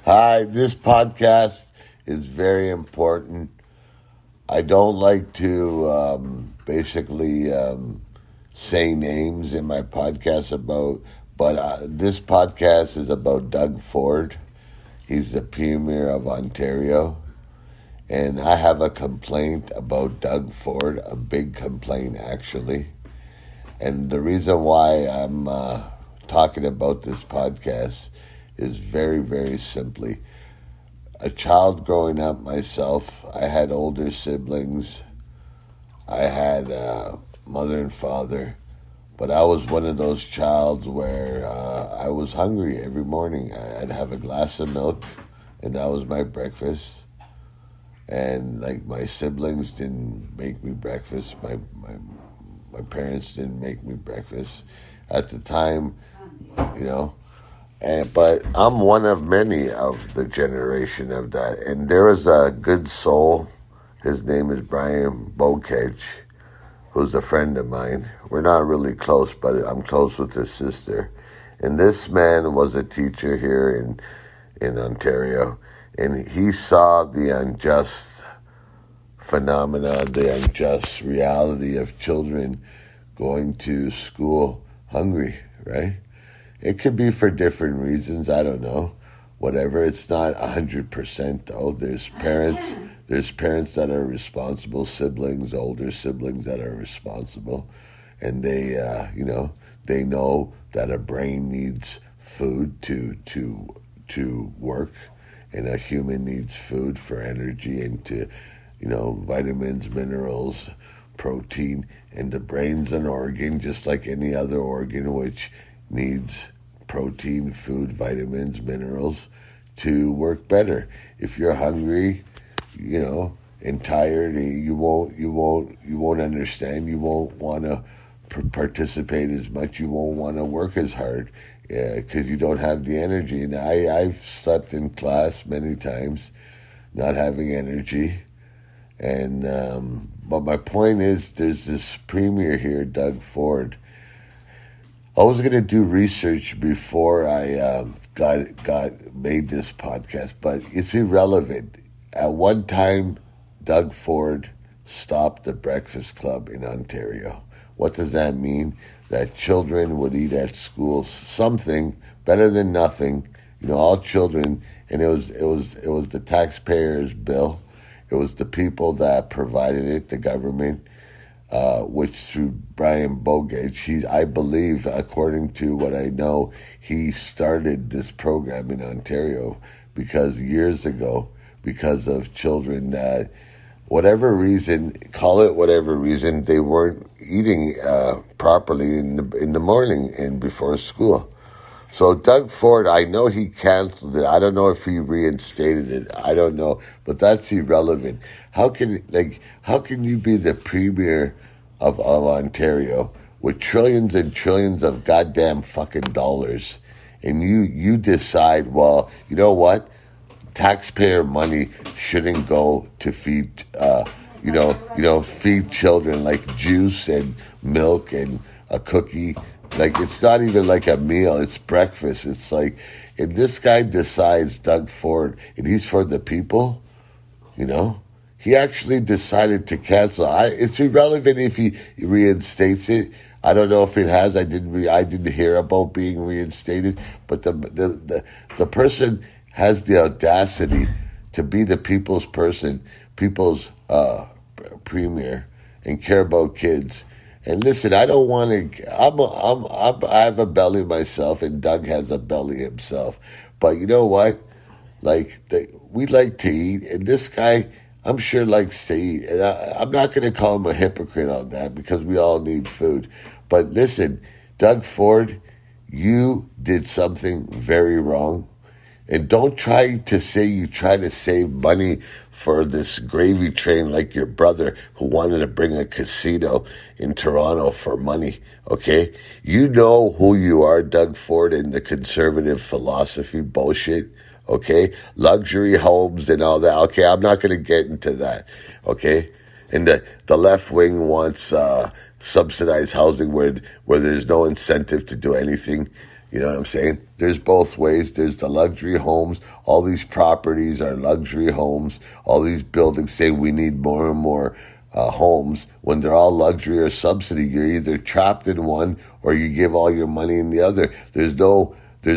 Hi, this podcast is very important. I don't like to basically say names in my podcast but this podcast is about Doug Ford. He's the Premier of Ontario. And I have a complaint about Doug Ford, a big complaint actually. And the reason why I'm talking about this podcast is very, very simply. A child growing up myself, I had older siblings, I had mother and father, but I was one of those childs where I was hungry every morning. I'd have a glass of milk, and that was my breakfast. And like my siblings didn't make me breakfast, my parents didn't make me breakfast at the time, you know. But I'm one of many of the generation of that. And there was a good soul. His name is Brian Bogage, who's a friend of mine. We're not really close, but I'm close with his sister. And this man was a teacher here in Ontario. And he saw the unjust phenomena, the unjust reality of children going to school hungry, right? It could be for different reasons. I don't know. Whatever. It's not 100% though. There's parents that are responsible, siblings, older siblings that are responsible, and they know that a brain needs food to work, and a human needs food for energy and to, vitamins, minerals, protein, and the brain's an organ just like any other organ which needs protein, food, vitamins, minerals to work better. If you're hungry, and tired, you won't understand. You won't want to participate as much. You won't want to work as hard because you don't have the energy. And I've slept in class many times, not having energy. And but my point is, there's this premier here, Doug Ford. I was going to do research before I made this podcast, but it's irrelevant. At one time, Doug Ford stopped the Breakfast Club in Ontario. What does that mean? That children would eat at school something better than nothing. All children, and it was the taxpayers' bill. It was the people that provided it, the government. Which through Brian Bogage, I believe, according to what I know, he started this program in Ontario because years ago, because of children that, whatever reason, call it whatever reason, they weren't eating properly in the morning and before school. So Doug Ford, I know he canceled it. I don't know if he reinstated it. I don't know, but that's irrelevant. How can you be the premier of Ontario with trillions and trillions of goddamn fucking dollars, and you decide, well, you know what? Taxpayer money shouldn't go to feed feed children like juice and milk and a cookie. Like, it's not even like a meal, it's breakfast. It's like, and this guy decides, Doug Ford, and he's for the people, he actually decided to cancel. It's irrelevant if he reinstates it. I don't know if it has. I didn't hear about being reinstated, but the person has the audacity to be the people's people's premier, and care about kids. And listen, I don't want to. I have a belly myself, and Doug has a belly himself. But you know what? We like to eat, and this guy, I'm sure, likes to eat. And I'm not going to call him a hypocrite on that because we all need food. But listen, Doug Ford, you did something very wrong. And don't try to say you try to save money for this gravy train like your brother who wanted to bring a casino in Toronto for money, okay? You know who you are, Doug Ford, and the conservative philosophy bullshit, okay? Luxury homes and all that. Okay, I'm not going to get into that, okay? And the left wing wants subsidized housing where there's no incentive to do anything. You know what I'm saying? There's both ways. There's the luxury homes. All these properties are luxury homes. All these buildings say we need more and more homes. When they're all luxury or subsidy, you're either trapped in one or you give all your money in the other. There's no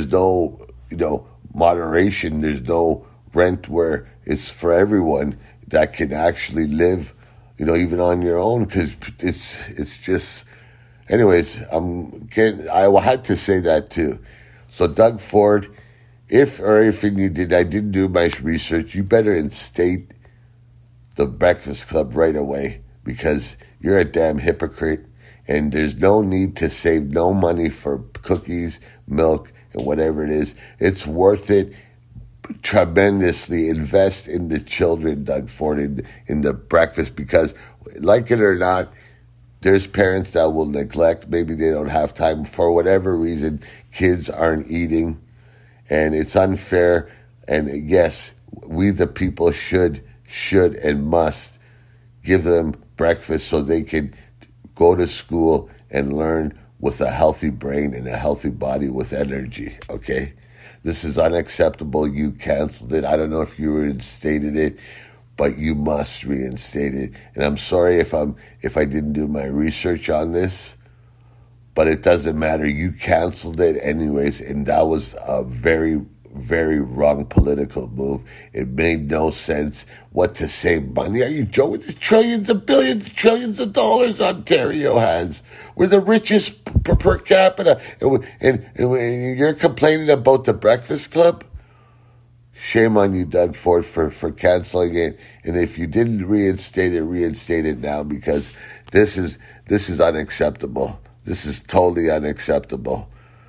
moderation. There's no rent where it's for everyone that can actually live, even on your own, because it's just. Anyways, I had to say that too. So Doug Ford, if you did, I didn't do my research, you better instate the Breakfast Club right away, because you're a damn hypocrite, and there's no need to save no money for cookies, milk, and whatever it is. It's worth it tremendously. Invest in the children, Doug Ford, in the breakfast, because like it or not, there's parents that will neglect. Maybe they don't have time for whatever reason. Kids aren't eating, and it's unfair. And yes, we the people should and must give them breakfast so they can go to school and learn with a healthy brain and a healthy body with energy. Okay, this is unacceptable. You canceled it. I don't know if you reinstated it, but you must reinstate it. And I'm sorry if I didn't do my research on this, but it doesn't matter. You canceled it anyways, and that was a very, very wrong political move. It made no sense. What to save money? Are you joking? The trillions of billions, trillions of dollars Ontario has. We're the richest per capita, and you're complaining about the Breakfast Club? Shame on you, Doug Ford, for canceling it. And if you didn't reinstate it now, because this is unacceptable. This is totally unacceptable.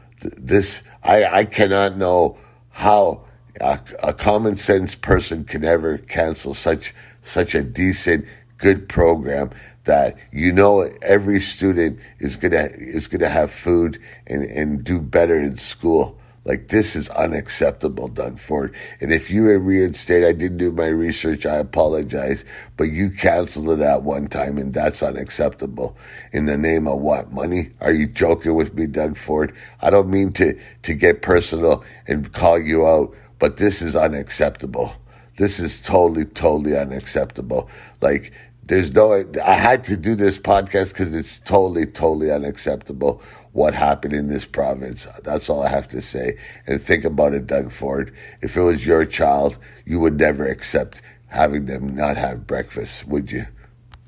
I cannot know how a common sense person can ever cancel such a decent, good program that every student is gonna have food and do better in school. Like, this is unacceptable, Doug Ford. And if you reinstate, I didn't do my research, I apologize, but you canceled it at one time, and that's unacceptable. In the name of what? Money? Are you joking with me, Doug Ford? I don't mean to get personal and call you out, but this is unacceptable. This is totally, totally unacceptable. Like, I had to do this podcast because it's totally, totally unacceptable what happened in this province. That's all I have to say. And think about it, Doug Ford. If it was your child, you would never accept having them not have breakfast, would you?